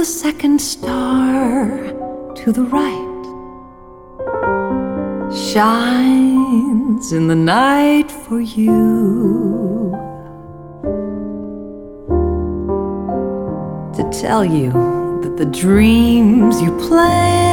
second star to the right shines in the night for you, to tell you that the dreams you plan